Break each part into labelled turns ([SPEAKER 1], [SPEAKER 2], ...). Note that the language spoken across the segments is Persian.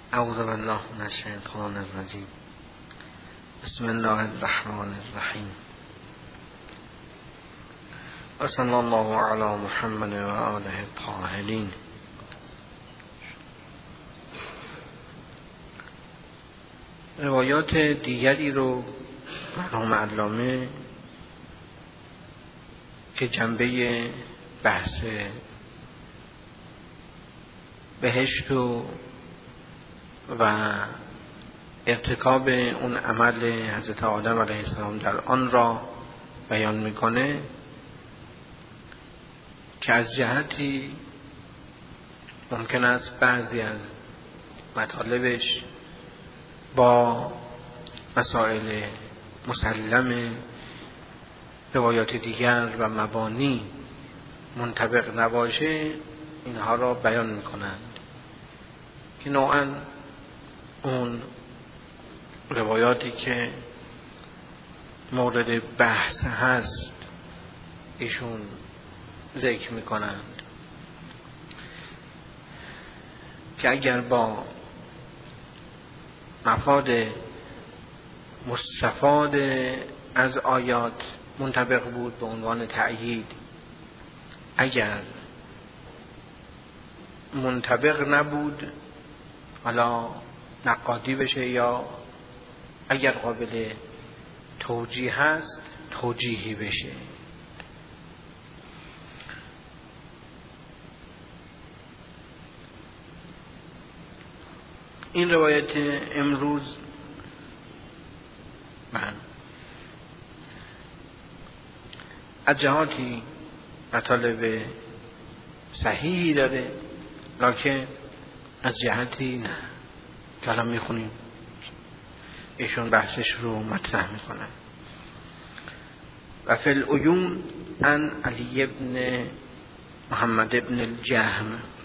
[SPEAKER 1] اعوذ بالله من الشیطان الرجیم. بسم الله الرحمن الرحیم. و صلی الله علی محمد و آله الطاهرین. روایات دیگری رو مرحوم علامه که جنبه بحث بهشت و ارتکاب اون عمل حضرت آدم علیه السلام در آن را بیان میکنه که از جهتی ممکن است بعضی از مطالبش با مسائل مسلم روایات دیگر و مبانی منطبق نباشه، اینها را بیان میکنند که نوعاً اون روایاتی که مورد بحث هست ایشون ذکر میکنند که اگر با مفاد مستفاد از آیات منطبق بود به عنوان تأیید، اگر منطبق نبود حالا نقادی بشه، یا اگر قابل توجیه هست توجیهی بشه. این روایت امروز از جهاتی مطالب صحیحی داره، لکن از جهتی نه که الان میخونیم ایشون بحثش رو مطرح میکنن. و فی العیون عن علی ابن محمد ابن الجهم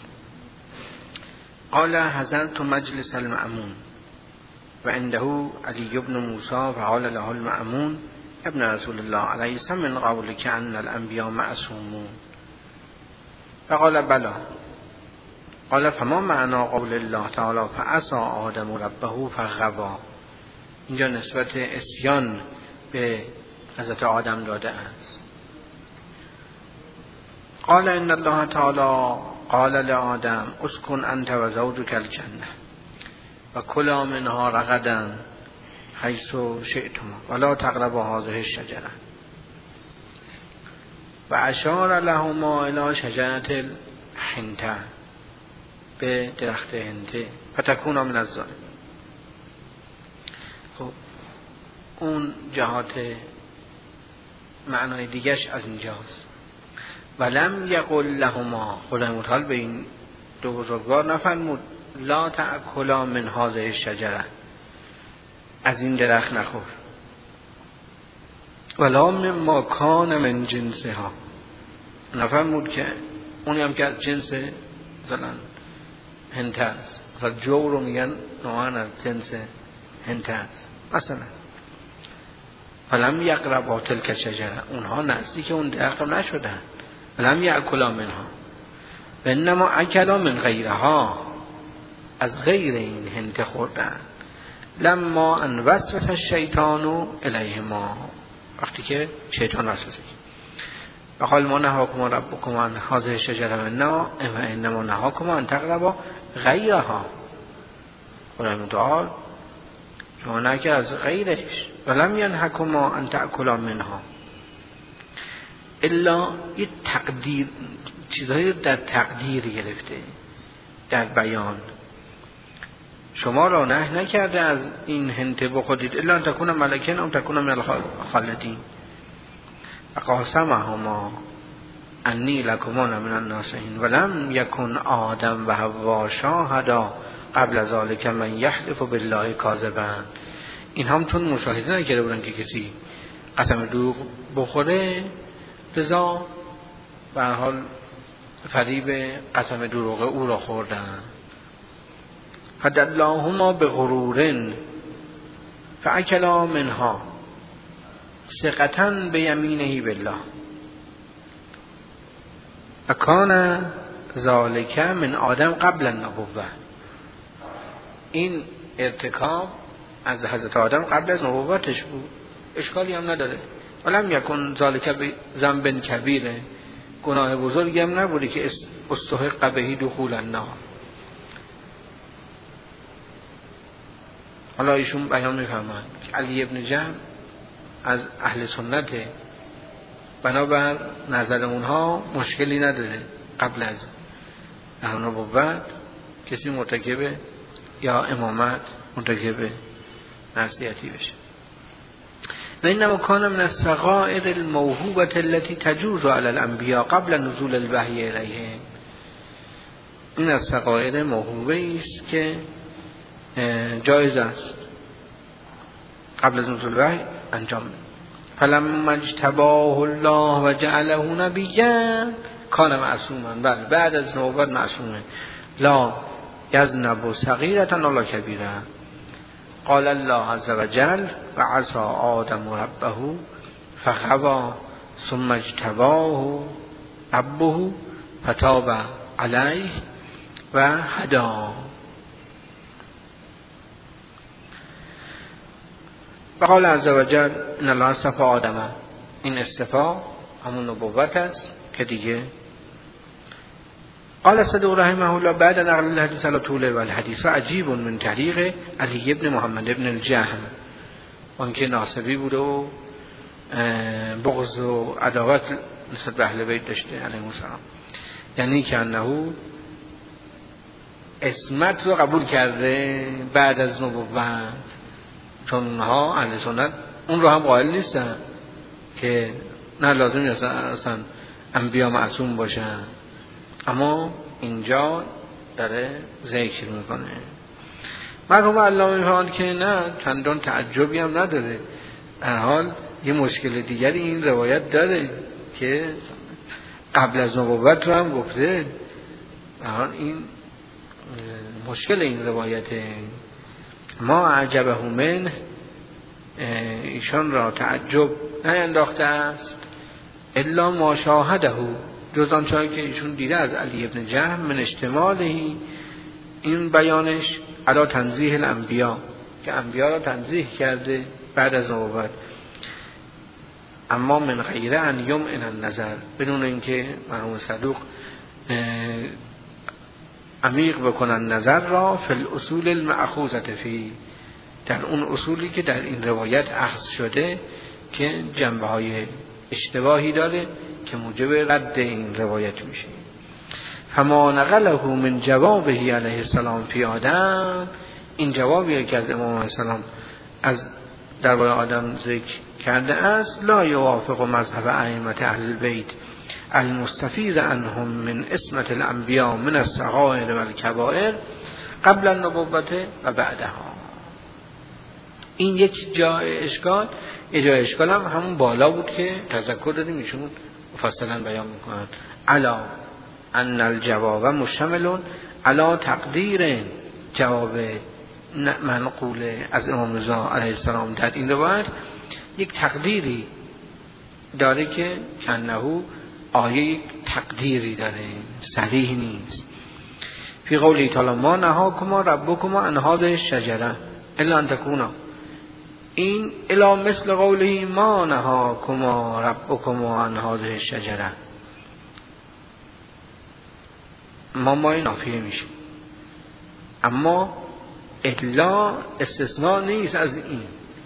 [SPEAKER 1] قال حضرت مجلس المأمون و عنده علی ابن موسی فقال له المأمون ابن رسول الله علیه السلام من قولک ان الانبیاء معصومون فقال بلا. قال فما معنی قول الله تعالی فعصى آدم ربه فغوى. اینجا نسبت عصیان به حضرت آدم داده است. قال ان الله تعالی قال لآدم اسکن انت و زوجک الجنه و کلا منها رغدا حیث شئتما ولا تقربا هذه الشجره و اشار لهما الی شجره الحنطه، به درخت هنته، فتکون من الظالمین. خب اون جهات معنای دیگش از اینجاست. ولم یقل لهما، خدای متعال به این دو بزرگوار نفرمود لا تأکلا من هذه الشجره، از این درخت نخور، ولا مما کان من جنسها، نفرمود که اونی هم که از جنس مثلا هنته است، مثلا جو رو میگن نوعاً از جنس هنته است مثلا. فلم یقربا تلک شجره، اونها نزدیک اون درخت نشدن. فلم یأکلا منها و انما اکلا من غیرها، از غیر این هنته خوردن. لما ان وسوس الشیطان الیهما، وقتی که شیطان وسوسه و قال ما نهاکما ربکما عن هذه الشجره و انما نهاکما ان تقربا غیرها، خدای متعال شما نکه از غیرش. ولم ینهکما ان تأکلا منها، الا یه تقدیر، چیزهایی در تقدیر گرفته در بیان. شما را نه نکرده از این هنته بخورید الا ان تکون ملکن او تکون من الخالدین و قاسمهما انی لکما من الناصحین ولم یکن آدم و حوا شاهدا قبل ذلک من یحلف بالله کاذبا. این هم چون مشاهده نکرده بودن که کسی قسم دروغ بخوره، لذا به هر حال فریب قسم دروغ او را خوردن. فدلاهما بغرور فاکلا منها ثقة بیمینه بالله و کان ذالک من آدم قبل النبوة. این ارتکاب از حضرت آدم قبل از نبوتش بود، اشکالی هم نداره. ولم یکن ذالک ذنب کبیره، گناه بزرگی هم نبوده که استحق به دخول النار. حالا ایشون بیان می‌فرمایند که علی ابن جهم از اهل سنت، بنابر نظر اونها مشکلی نداره قبل از نبوت کسی مرتکب یا امامت مرتکب معصیتی بشه. و اینما کان من الصغائر الموهوبة التي تجوز علی الانبیاء قبل نزول الوحی الیهم. این از صغائر موهوبه است که جایز است قبل از نزول وحی انجام بده. فلما اجتباه الله و جعله نبیا کان معصوما. بله بعد از نبوت معصومه. لا یذنب صغیرة ولا کبیرة. قال الله عز وجل و عصى آدم ربه فغوى ثم اجتباه ربه فتاب علیه و هدا. قال عز وجل ان الله اصطفى آدم. این اصطفا همون نبوت است که دیگه. قال صدوق رحمه الله بعد نقل الحدیث على طوله و الحدیث و عجیب من طریق علی ابن محمد ابن الجهم، اون که ناصبی بود و بغض و عداوت نسبت به اهل بیت داشته علیهم السلام، یعنی که انه اسمت رو قبول کرده بعد از نبوت، چون اونها اهل سنت اون رو هم قائل نیستن که نه لازم نیست اصلا انبیا معصوم باشن، اما اینجا داره ذکر میکنه. مرحوم علامه میفرماند که نه چندان تعجبی هم نداره، در حال یه مشکل دیگری این روایت داره که قبل از نبوت رو هم گفته. در حال این مشکل این روایته. ما عجبه من، ایشان را تعجب نینداخته است الا ما شاهده، جز آنچه که ایشون دیده از علی ابن جهم من اشتمالهی، این بیانش علی تنزیه الانبیا، که انبیا را تنزیه کرده بعد از نبوت. اما من غیر ان یمعن النظر، بدون اینکه مرحوم صدوق عمیق بکنن نظر را فی الاصول المأخوذة فی، در اون اصولی که در این روایت اخذ شده که جنبه های اشتباهی داره که موجب رد این روایت میشه. فما نقله من جوابه علیه السلام فی آدم، این جوابی که از امام علیه السلام از درباره آدم ذکر کرده است، لا یوافق مذهب ائمه اهل البیت المستفیض عنهم من اسمت الانبیاء من الصغائر و الکبائر قبل النبوت و بعدها. این یک جای اشکال، یه جای اشکال هم همون بالا بود که تذکر دادیم ایشون مفصلا بیان میکنن. علا ان الجواب مشتمل علا تقدیر، جواب منقول از امام رضا علیه السلام در این روایت یک تقدیری داره که کنهو آیه یک تقدیری داره، صریح نیست. فی قوله تعالی ما نهاکما ربکما عن هذه الشجره الا ان تکونا، این الا مثل قوله ما نهاکما ربکما عن هذه الشجره، ما نافیه میشه، اما الا استثناء نیست از این،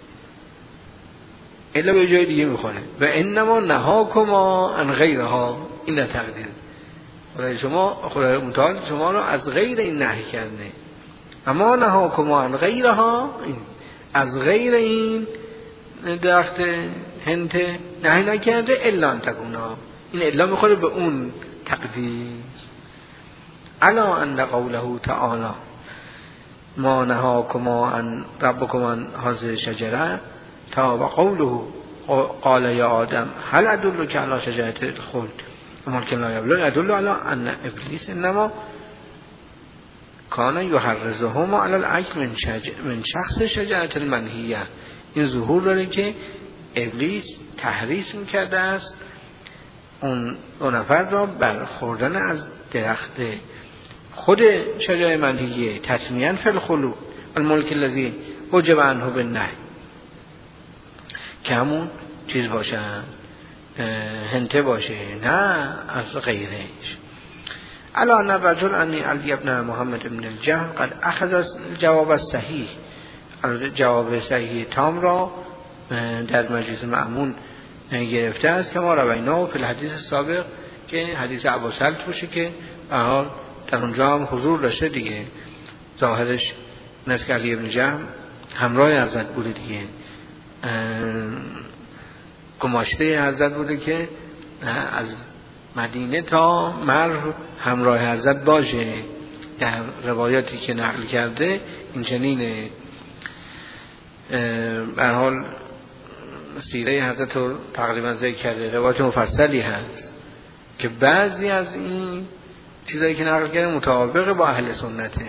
[SPEAKER 1] الا به جای دیگه میخونه و انما نهاکما عن غیرها، این در تقدیر خدای متعال شما رو از غیر این نهی کرده. اما نهاکما عن غیرها، این از غیر این درخت هنت نهی نکرده الا ان تکونا، این الا میخوره به اون تقدیر. الا ان قوله تعالی ما نهاکما عن ربکما عن هذه الشجره تا و قوله قال یا آدم هل ادلک علی شجرة الخلد ملک لا یبلی ادل علی ان ابلیس انما کان یحرزهما علی الاکل من شخص شجرة المنهیه. این ظهور داره که ابلیس تحریص میکرده است اون دو نفر را برخوردن از درخت خود شجره منهیه، تطمیعاً فی الخلود الملک الذی وجب عنه بالنهی، که همون چیز باشه، هنته باشه، نه از غیرش. الان الرجل انی علی ابن محمد ابن الجهم قد اخذ جواب صحیح، جواب صحیح تام را در مجلس مأمون گرفته است که ما روینا فی الحدیث سابق، که حدیث ابوسلط باشه که به حال در اونجا هم حضور داشته دیگه، ظاهرش نزد علی ابن جهم همراه حضرت بوده دیگه، گماشته حضرت بوده که از مدینه تا مرو همراه حضرت باشه. در روایاتی که نقل کرده این چنینه. به هر حال سیره حضرت رو تقریبا ذکر کرده، روایت مفصلی هست که بعضی از این چیزایی که نقل کرده مطابق با اهل سنته.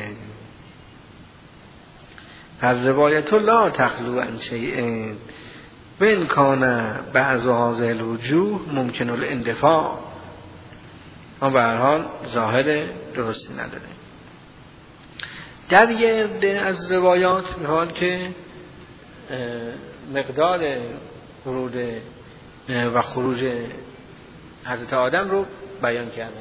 [SPEAKER 1] از روایت لا تخلو عن شیء بن کان بعض هذه الوجوه ممکن الاندفاع، اما به هر حال ظاهر درستی نداره. در یه عده از روایات می‌خواد که مقدار ورود و خروج حضرت آدم رو بیان کردن.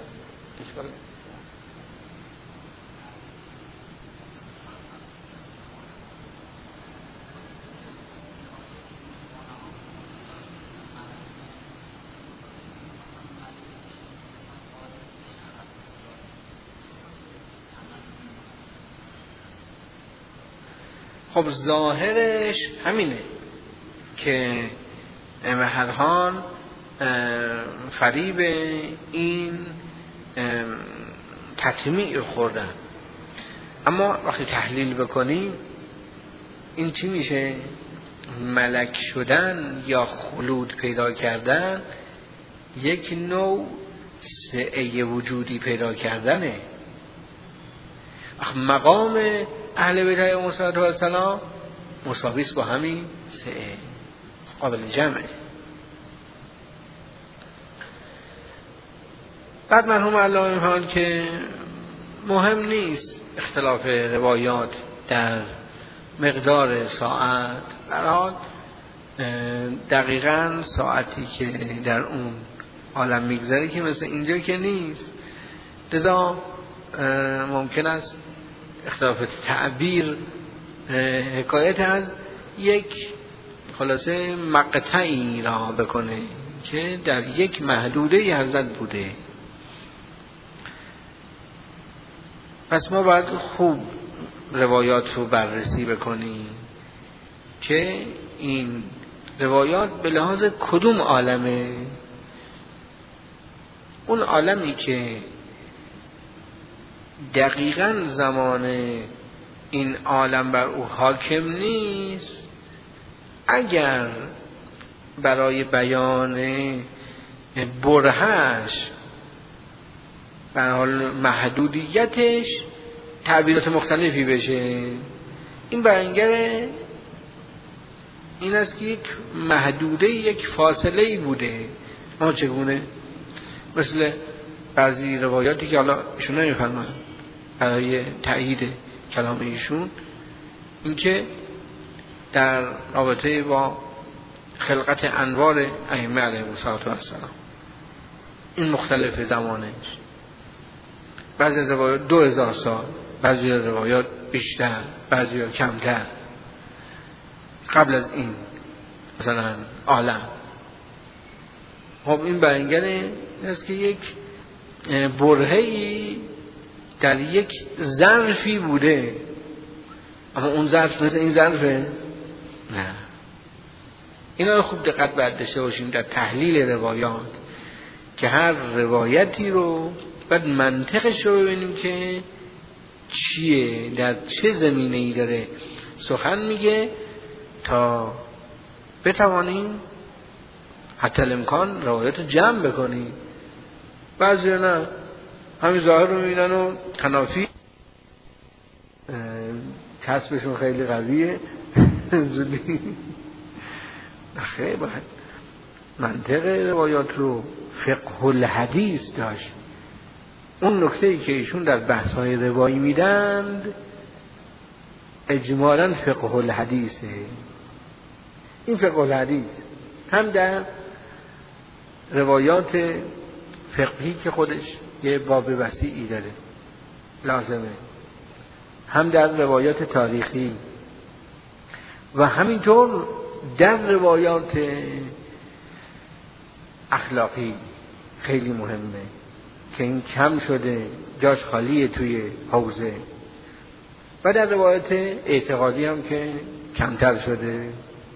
[SPEAKER 1] خب ظاهرش همینه که به هر حال فریب این تطمیع خوردن، اما وقتی تحلیل بکنیم این چی میشه؟ ملک شدن یا خلود پیدا کردن یک نوع سعه وجودی پیدا کردنه. مقام اهل بیت علیهم السلام مساوی است با همین سعه، قابل جمعه. بعد مرحوم علامه می‌فرمایند که مهم نیست اختلاف روایات در مقدار ساعت، در حال دقیقاً ساعتی که در اون عالم میگذره که مثل اینجا که نیست، لذا ممکن است اختلاف تعبیر حکایت از یک خلاصه مقطعی را بکنه که در یک محدوده حضرت بوده. پس ما باید خوب روایات رو بررسی بکنیم که این روایات به لحاظ کدوم عالمه. اون عالمی که دقیقاً زمان این عالم بر او حاکم نیست، اگر برای بیان برهش به هر حال محدودیتش تعبیرات مختلفی بشه، این بیانگر این است که یک محدوده، یک فاصله بوده. اما چگونه؟ مثل بعضی روایاتی که حالا ایشون نمی‌فرمایند برای تأیید کلام ایشون، اینکه در رابطه با خلقت انوار ائمه علیهم السلام این مختلف زمانش، بعضی روایات 2000 سال، بعضی روایات بیشتر، بعضی کمتر قبل از این مثلا عالم. خب این بیانگر است که یک برهه‌ای در یک ظرفی بوده، اما اون ظرف مثل این ظرفه؟ نه. اینا رو خوب دقت باید داشته باشیم در تحلیل روایات، که هر روایتی رو باید منطقش رو ببینیم که چیه، در چه زمینه‌ای داره سخن میگه، تا بتوانیم حتی الامکان روایات جمع بکنیم. بعضی نه همین ظاهر رو میبینن و تنافی کسبشون خیلی قویه زودی خیلی باید منطق روایات رو، فقه الحدیث داشت. اون نکته‌ای که ایشون در بحث‌های روایی میدند اجمالاً فقه الحدیثه. این فقه الحدیث هم در روایات فقهی که خودش یه باب وسیعی داره لازمه، هم در روایات تاریخی و همینطور در روایات اخلاقی خیلی مهمه که این کم شده، جاش خالیه توی حوزه، و در روایات اعتقادی هم که کمتر شده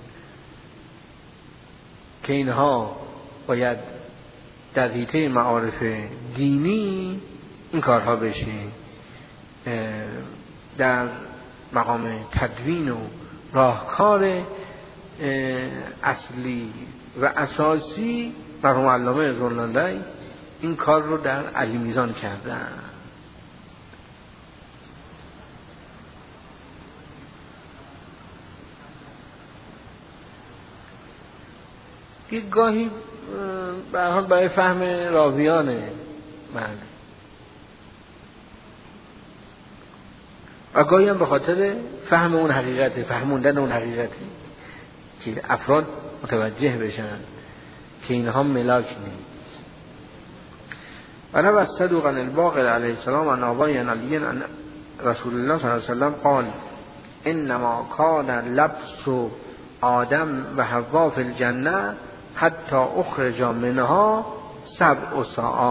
[SPEAKER 1] که اینها باید در حیطه معارف دینی این کارها بشه. در مقام تدوین و راهکار اصلی و اساسی مرحوم علامه ذوالنورین این کار رو در علی میزان کردن. یک گاهی به هر حال برای فهم راویانه و گاهی هم به خاطر فهم اون حقیقته، فهموندن اون حقیقته که افراد متوجه بشن که اینها ملاک نیست. و نو صدوق الباقر علیه السلام عن آبای علی عن رسول الله صلی الله علیه وسلم قال انما کان لبس آدم و حوا فی الجنه حتی اخرج منها 7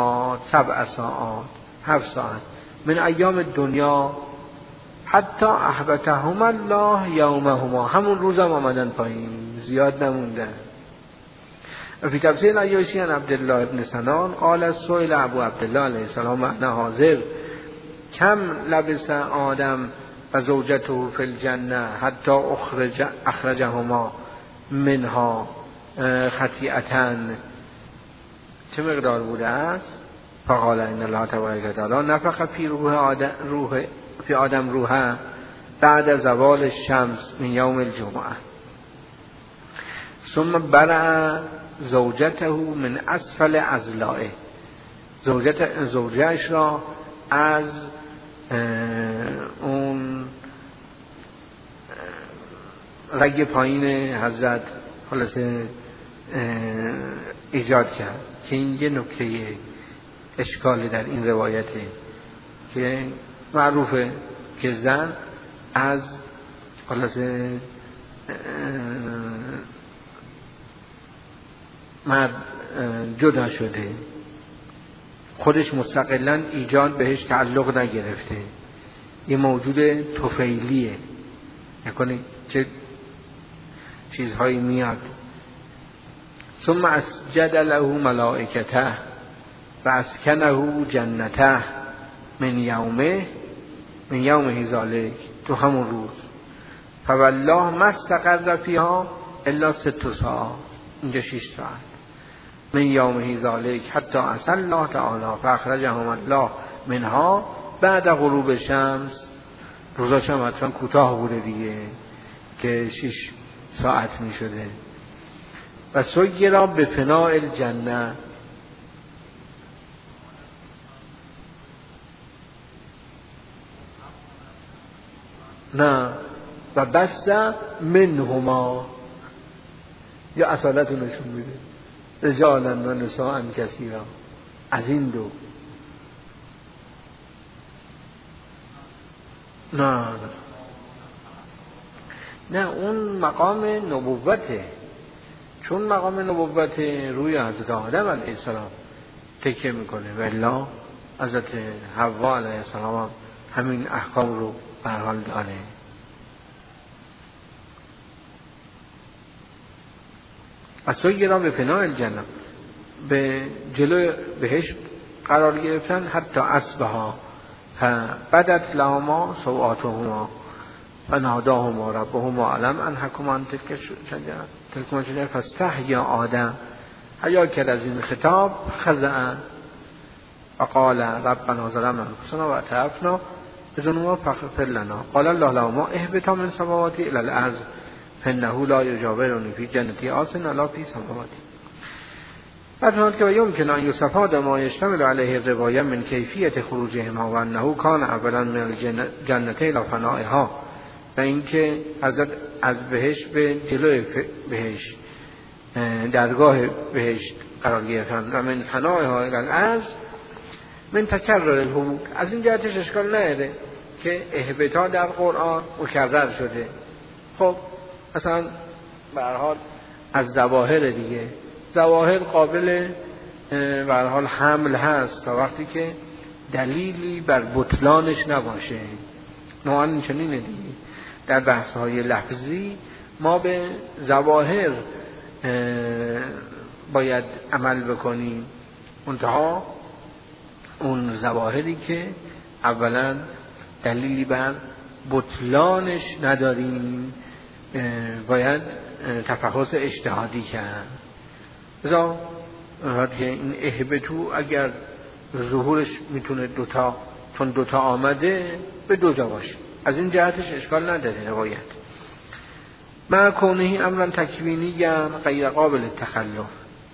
[SPEAKER 1] ساعات من ایام دنیا حتی احبتهم الله یومهما، همون روزم آمدن پایین، زیاد نموندن. و فی تفسیر عیاشی عن عبدالله ابن سنان قال سئل ابو عبدالله علیه السلام انا حاضر کم لبس آدم و زوجته فی الجنه حتی اخرجهما منها خطیئتن، چه مقدار بوده است؟ فقال ان الله تبارک و تعالی نفخ فی آدم روحه بعد زوال الشمس من یوم الجمعه ثم برع زوجته من اسفل اضلاعه، زوجهش را از اون رگ پایین حضرت خلاصه ایجاد کرد. که این یه نکته اشکالی در این روایته که معروفه که زن از خلاصه مرد جدا شده، خودش مستقلاً ایجاد بهش تعلق نگرفته، یه موجود طفیلیه، یعنی چه چیزهایی میاد. ثم اسجد له ملائکته و اسکنه جنته من یومه ذالک، تو همون روز. فوالله ما استقر فیها الا 6 ساعات، اینجا 6 ساعت. من یومه ذالک حتی عصى الله تعالی فاخرجهم الله منها بعد غروب الشمس. روزاش هم حتما کوتاه بوده دیگه که 6 ساعت می شده. و سیرا به فناء الجنه، نه و بس منهما، یا اصالت نشون میده رجالا و نساء کثیرا، از این دو. نه اون مقام نبوته، چون مقام نبوت روی حضرت آدم علیه السلام تکیه میکنه و الا حضرت حوا علیه السلام همین احکام رو به هر حال داره. اسویرا به فناء الجنه، به جلو بهش قرار گرفتن. حتی اصبها بدت لهما سوآتهما فناداهما ربهما علم انهکما عن تلک الشجرة فاستحیا آدم، حیا کرد از این خطاب، خضع و قال ربنا ظلمنا انفسنا و اعترفنا بذنوبنا فاغفر لنا. قال الله لهما اهبطا من السماوات الى الارض فانه لا یجاورنی فی جنتی آسن ولا فی سماواتی. بعد که یمکن ان یستفاد ما یشتمل علیه الروایه من کیفیت خروجهما و انه کان اولا من الجنتین الى فنائها و اینکه حضرت از بهشت به جلوی بهشت درگاه بهشت قرار گرفتن و من فنای ها الارض من تکرر الهبوط. از این جهتش اشکال نداره که اهبطا در قرآن مکرر شده. خب مثلا به هر حال از ظواهر دیگه، ظواهر قابل به هر حال حمل هست تا وقتی که دلیلی بر بطلانش نباشه. نوعا چنینه دیگه. در بحث های لفظی ما به ظواهر باید عمل بکنیم، منتها اون ظواهری که اولا دلیلی بر بطلانش نداریم باید تفحص اجتهادی کرد. لذا که این اهبطو اگر ظهورش میتونه دوتا، چون دوتا آمده به دو جا باشه، از این جهتش اشکال نداره روایت. مع کونه امرا تکوینی غیر قابل تخلف،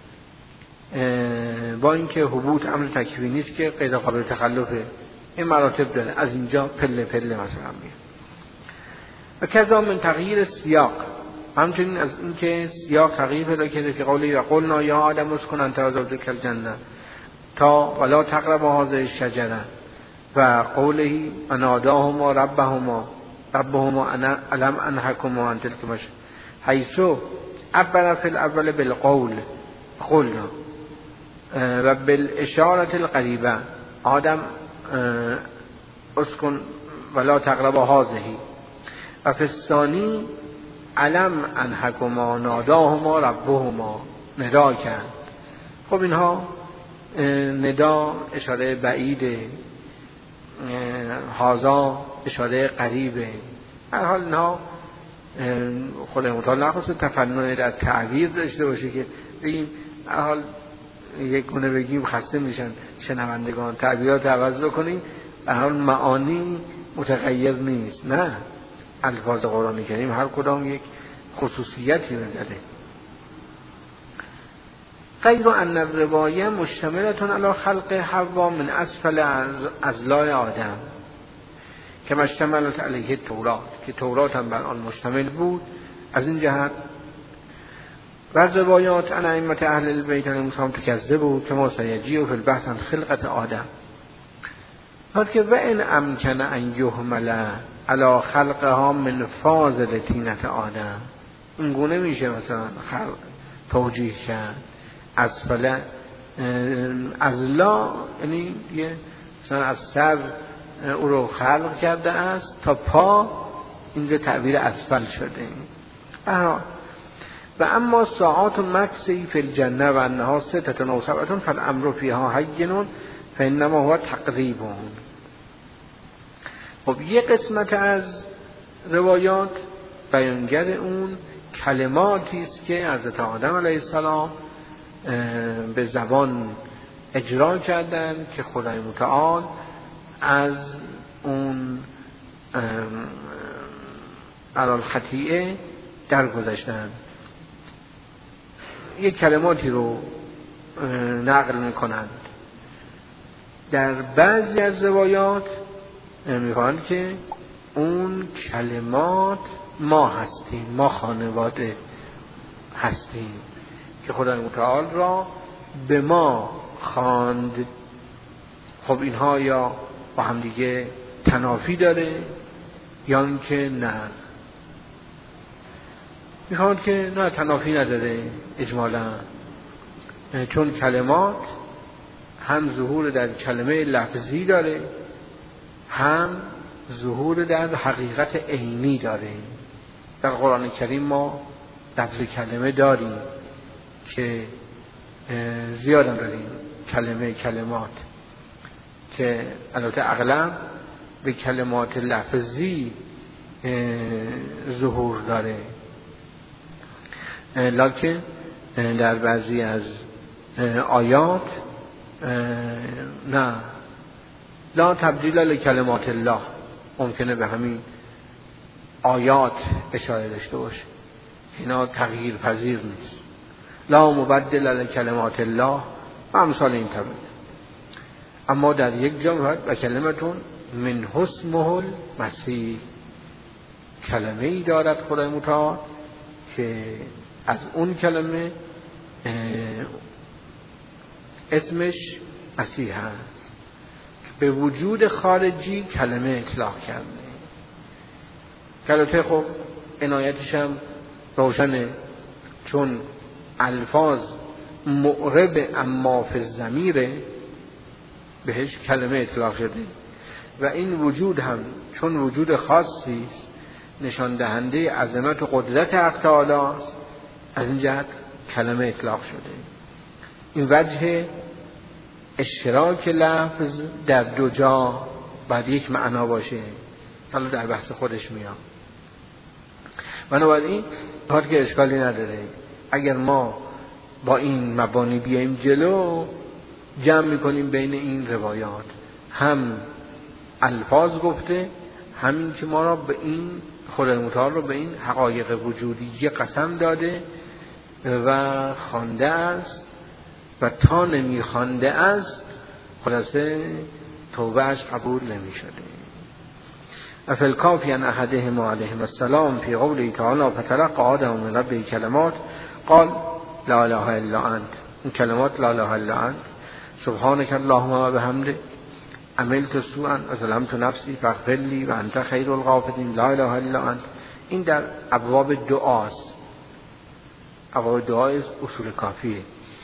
[SPEAKER 1] با اینکه هبوط امر تکوینی است که غیر قابل تخلفه. این مراتب داره، از اینجا پله پله مثلا میاد. و کذا من تغییر سیاق، همچنین از اینکه سیاق تغییر پیدا کرده که قولی و قلنا یا آدم اسکن انت و زوجک الجنه تا ولا تقربا هذه الشجره و قوله و ناداهما ربهما انا الم انهکما عن تلک مش حیث عبر فی الاول بالقول قلنا و بالاشاره القریبه آدم اسکن ولا تقربا هذه و فی الثانی علم انهکما ناداهما ربهما ندا کرد. خب اینها ندا اشاره بعیده، هازا اشاره قریبه. هر حال اینها خود متعال نخواست تفنن در تعبیر داشته باشه که بگیم هر حال یک گونه بگیم خسته میشن شنوندگان، تعبیرات عوض بکنیم، هر حال معانی متغیر نیست. نه، الفاظ قرآن کریم هر کدام یک خصوصیتی رو داره. غیر ان الروایه مشتملتون علی خلق حوا من اسفل اضلاع آدم که مشتملت علیه تورات، که تورات هم بر آن مشتمل بود. از این جهت و روایات ان ائمه اهل البیت علیهم تکذب بود که ما سیجی و فی البحث عن خلقت آدم، بعد که و ان امکن ان یحمل علی خلقها من فاضل طینت آدم، این گونه میشه مثلا خلق توجیه کرد. اسفل ازلا یعنی مثلا از سر او رو خلق کرده است تا پا، اینجا تعبیر اسفل شده. و اما ساعات مکسی فی الجنه و انها 6 و 7 فالامر فیها هین فانما هو تقریب. خب یه قسمت از روایات بیانگر اون کلماتی است که حضرت آدم علیه السلام به زبان اجرا کردن که خدای متعال از اون علال خطیئه درگذشتن. یک کلماتی رو نقل میکنند. در بعضی از روایات میگویند که اون کلمات ما هستیم، ما خانواده هستیم که خدای متعال را به ما خواند. خب اینها یا با هم دیگه تنافی داره یا اینکه نه، میخواد که نه تنافی نداره اجمالا، چون کلمات هم ظهور در کلمه لفظی داره هم ظهور در حقیقت عینی داره. در قرآن کریم ما لفظ کلمه داریم که زیاد هم داریم، کلمات که البته اغلب به کلمات لفظی ظهور داره، لکن در بعضی از آیات نه، لا تبدیل لکلمات الله، ممکنه به همین آیات اشاره داشته باشه، اینا تغییر پذیر نیست. لا مبدل لکلمات الله و امثال این طبیل. اما در یک جا و کلمتون من اسمه المسیح، کلمه ای دارد خدای متعال که از اون کلمه اسمش مسیح هست، به وجود خارجی کلمه اطلاق کرده. البته خب عنایتش هم روشنه، چون الفاظ معرب اما فی الضمیر بهش کلمه اطلاق شده و این وجود هم چون وجود خاصی است نشان دهنده عظمت و قدرت حق تعالی است، از این جهت کلمه اطلاق شده. این وجه اشتراک لفظ در دو جا باید یک معنا باشه، حالا در بحث خودش میاد. بنابراین کار که اشکالی نداره اگر ما با این مبانی بیاییم جلو، جمع میکنیم بین این روایات، هم الفاظ گفته، همین که ما را به این خدای متعال رو به این حقایق وجودی قسم داده و خوانده است و تا نمی خوانده است خلاصه توبهش قبول نمی شده. افی الکافی ان احدهم علیهم السلام فی قوله تعالی فتلقی آدم من ربه کلمات قال لا اله الا انت. این کلمات لا اله الا انت، سبحانك اللهم و بحمدک، عملت سوءا و ظلمت نفسی فاغفر لی و انت خیر الغافرین، لا اله الا انت. این در ابواب دعاست، ابواب دعای اصول کافیه.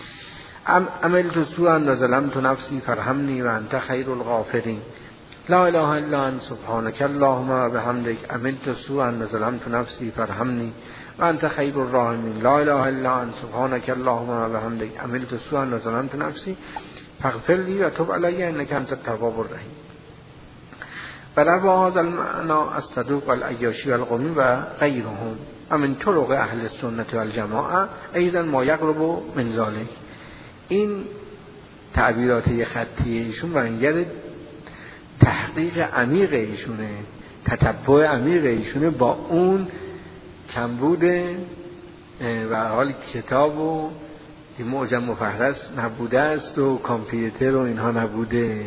[SPEAKER 1] عملت سوءا و ظلمت نفسی فارحمنی و انت خیر الغافرین، لا اله الا انت سبحانك اللهم و بحمدک، عملت سوءا و ظلمت نفسی فارحمنی و انت خیر الراحمین، لا اله الا انت سبحانك اللهم و بحمدک، عملت سوءا و ظلمت نفسی فاغفر لی و تب علی انک انت التواب الرحیم. و روى هذا المعنى الصدوق والعیاشی والقمی و غیرهم و من طرق اهل السنت والجماعه ایضا ما یقرب من ذلک. این تعبیرات خطی ایشون برانگرد تحقیق عمیق ایشونه، تتبع عمیق ایشونه با اون کمبود و حال کتاب و معجم مفهرس نبوده است و کامپیوتر و اینها نبوده.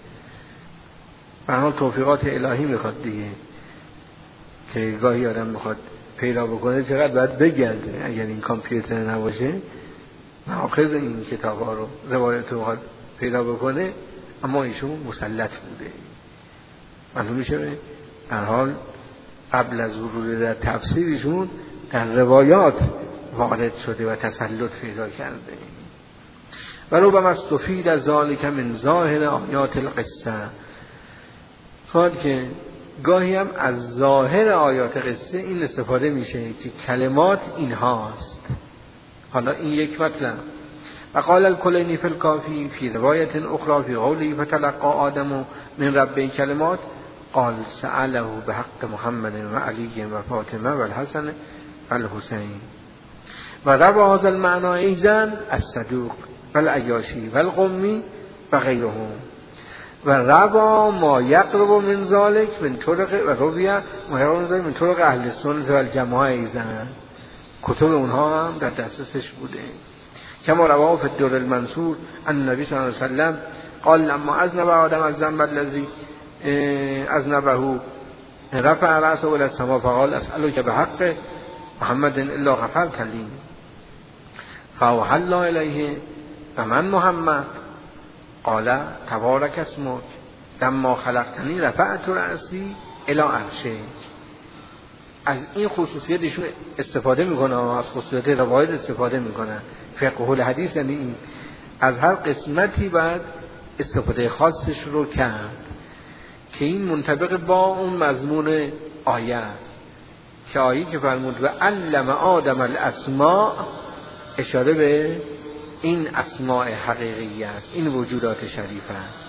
[SPEAKER 1] برحال توفیقات الهی میخواد دیگه که گاهی آدم میخواد پیدا بکنه چقدر باید بگرده. اگر این کامپیوتر نباشه مآخذ این کتاب ها رو روایت رو میخواد پیدا بکنه، اما ایشون مسلط بوده. معلوم میشه در حال قبل از ورود در تفسیرشون در روایات وارد شده و تسلط پیدا کرده. و ربما استفید از ذالک من ظاهر آیات القصه، خواهد که گاهی هم از ظاهر آیات قصه این استفاده میشه که کلمات این هاست. حالا این یک مطلب. و قال الکلینی فی الکافی فی روایت اخرى فی قوله فتلقی آدم من ربه کلمات قال سأله بحق محمد و علی و فاطمه و الحسن و الحسین. و روى هذا المعنى ایضا الصدوق و العیاشی و القمی و غیرهم. و روى ما یقرب من ذلك من طرق و رویه ما یقرب من ذلك من طرق اهل سنت و الجماعه ایضا. کتب اونها هم در دسترسش بوده. کما رواه فی الدر المنصور ان النبی صلی الله علیه وسلم قال لما اذنب آدم الذنب الذی اذنبه رفع رأسه الى السماء فقال اسألك بحق محمد الا غفرت لی فاوحى الله الیه و من محمد قال تبارک اسمک لما خلقتنی رفعت رأسی الی عرشک. از این خصوصیت ایشون استفاده میکنه، از خصوصیت روایت استفاده میکنه. فقه الحدیث یعنی این از هر قسمتی بعد استفاده خاصش رو کرد که این منطبق با اون مضمون آیه که آیه که فرمود و علم آدم الاسماء، اشاره به این اسماء حقیقی است، این وجودات شریف است.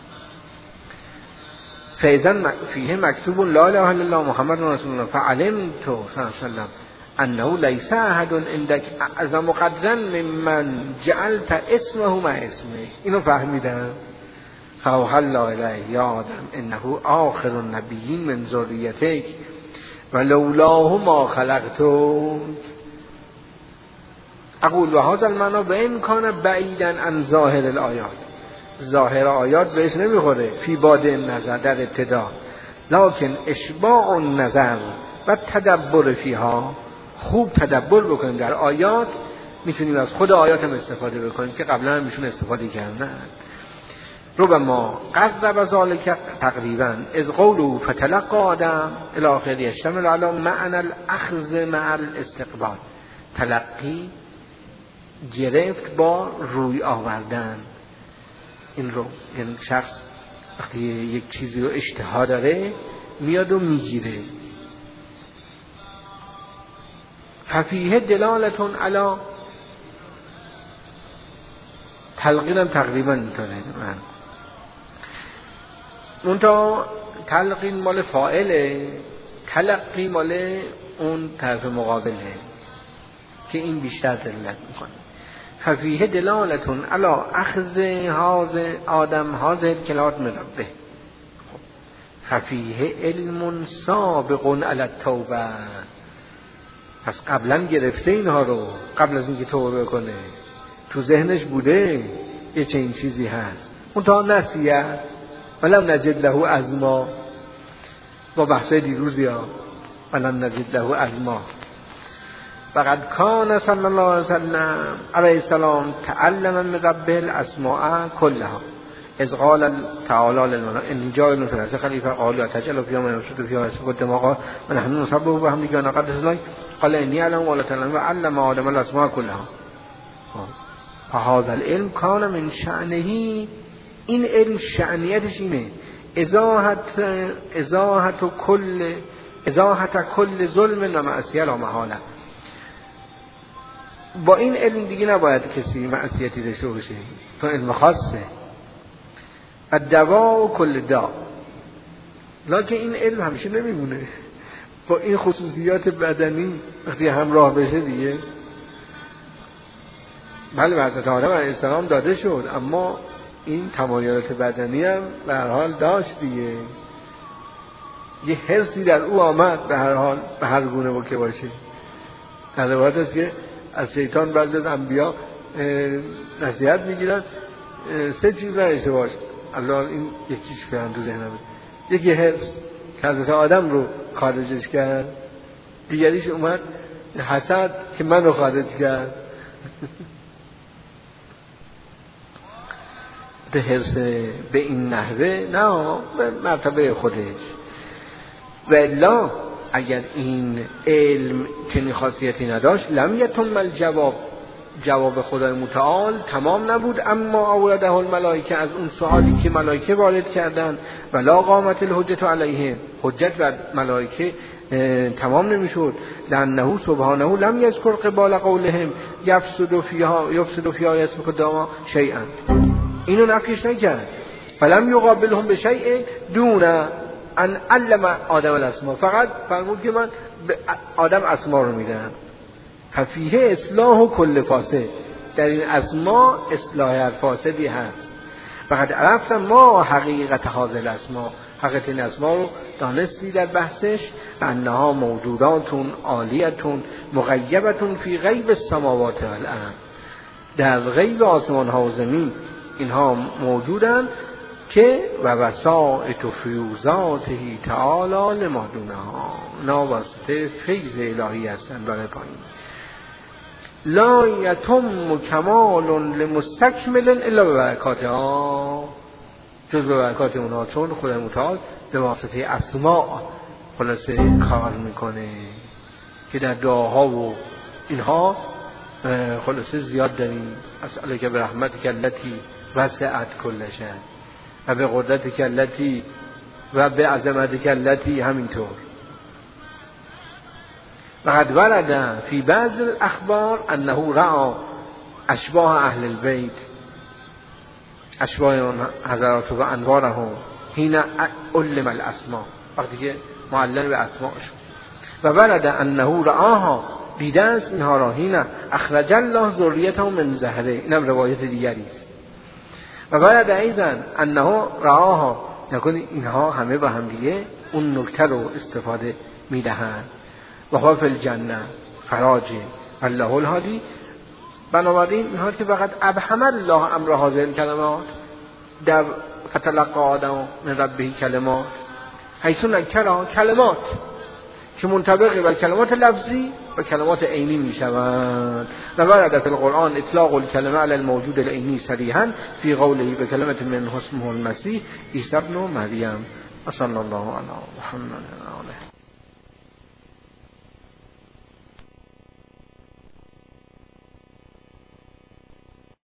[SPEAKER 1] فاذا فیه مکتوب لا اله الا الله محمد رسول الله فعلمت صلی الله علیه وسلم انه لیس احد عندك اعظم قدرا ممن جعلت اسمه مع اسمه. اینو فهمیدم. فاوحى الله الیه یا آدم انه آخر النبیین من ذریتک و لولاه ما خلقتک. اقول و هذا المعنى بامکان بعیدا عن ظاهر الآیات. ظاهر آیات بهش نمیخوره فی باد نظر در ابتدا، لکن اشباع النظر و تدبر فیها، خوب تدبر بکنیم در آیات. میتونیم از خود آیات هم استفاده بکنیم که قبلا هم میشون استفاده کردن. ربما قرب ذلك تقریبا از قوله فتلقى آدم الی آخر یشتمل علی معنی الاخذ مع الاستقبال. تلقی گرفت با روی آوردن. این رو یعنی شخص وقتی یک چیزی رو اشتها داره میاد و میگیره. ففیه دلالتون علی تلقینم تقریبا اینطوره. من اونتا تلقین مال فاعله، تلقی مال اون طرف مقابله که این بیشتر دلالت میکنه. ففیه دلالتون علی اخذ آدم هذه الکلمات من ربه. ففیه علم سابق علی التوبه. پس قبلا گرفته اینها رو، قبل از اینکه توبه کنه تو ذهنش بوده یه چنین چیزی هست. اون تا نسیت ولم نجد له عزما، با بحثای دیروزی ها، ولم نجد له عزما. فقد کان صلی الله علیه وسلم علیه السلام تعلم من ربه الاسماء كلها اذ قال تعالی للملائکه ان جاعل فی الارض خلیفه قالوا تجعل فیها من یفسد فیها ويسفك الدماء ونحن نسبح بحمدك ونقدس لك قال اني اعلم ولا تعلمون وعلم آدم الاسماء كلها. فهذا العلم کان من شأنه. این علم شأنیتش اینه ازاحت کل ظلم و معصیه لا محاله. با این علم دیگه نباید کسی معصیتی داشته باشه، تو علم خاصه. الدواء و کل داء. لکه این علم همیشه نمیمونه، با این خصوصیات بدنی وقتی همراه بشه دیگه. بله به حضرت آدم علیه السلام داده شد، اما این تمایلات بدنی هم به هر حال داشت دیگه. یه حسی در او آمد به هر حال، به هر گونه با که باشه. در روایت است که از شیطان بعضی از انبیا نصیحت میگیرن 3 چیز نداشته باش. الله این یکیش که هم تو ذهنم، یکی حرص که حضرت آدم رو خارجش کرد، دیگریش اومد حسد که من رو خارج کرد. به حرص به این نحوه نه، به مرتبه خودش. و الا اگر این علم چنین خاصیتی نداشت لم یتم جواب خدای متعال تمام نبود. اما اورده الملائکه، از اون سوالی که ملائکه وارد کردن، ولا قامت الحجت علیهم، حجت بر ملائکه تمام نمیشد. لانه سبحانه لم یذکر قبال قولهم یفسد فیها یسفک الدماء شیئا. اینو نفیش نکرد. فلم یقابلهم بشیء دون ان علم آدم الاسماء. فقط فرمود که من به آدم اسما رو میدم. ففیه اصلاح و کل فاسد، در این اسما اصلاح هر فاسدی هست. فقط عرفتم ما حقیقت هذه الاسما، حقیقت این اسما رو دانستی در بحثش. انها موجوداتون عالیتون مغیبتون فی غیب السماوات والارض، در غیب آسمان ها و زمین اینها موجودند که و وسائط و فیوزاته تعالی لما دونها، ناواسطه فیض الهی هستند برای پایین. لا یتم کمال لمستکمل الا ببرکاتها، جز ببرکات اونها، چون خدای متعال به واسطه اسماء خلاصه کار میکنه که در دعاها و اینها خلاصه زیاد داریم. اسألک برحمتک التی وسعت کل شیء و به قدرتک التی و به عظمتک التی، همینطور. وقد ورد فی بعض الاخبار انه رأى اشباح اهل البیت، اشباح حضرات و انوارهم حین علم الاسماء، وقتی که معلم به اسماء شد. و ورد انه رآها، دیده است اینها را، حین اخرج الله ذریتهم من زهره، اینم روایت دیگری است. و ورد ایضا انه رآها، نکنی اینها همه با هم دیگه اون نکته رو استفاده میدهند. و هو فی الجنه خراج الله الهادی. بنابراین اینها که فقط ابهم الله امر هذه کلمات در فتلقى آدم من ربه کلمات، حیث نکرها کلمات، که منطبق بر کلمات لفظی و کلمات عینی میشوند. و ورد فی القرآن اطلاق الکلمه علی الموجود العینی صریحا فی قوله بکلمه من اسمه المسیح عیسی ابن مریم. صلی الله علی محمد و آله.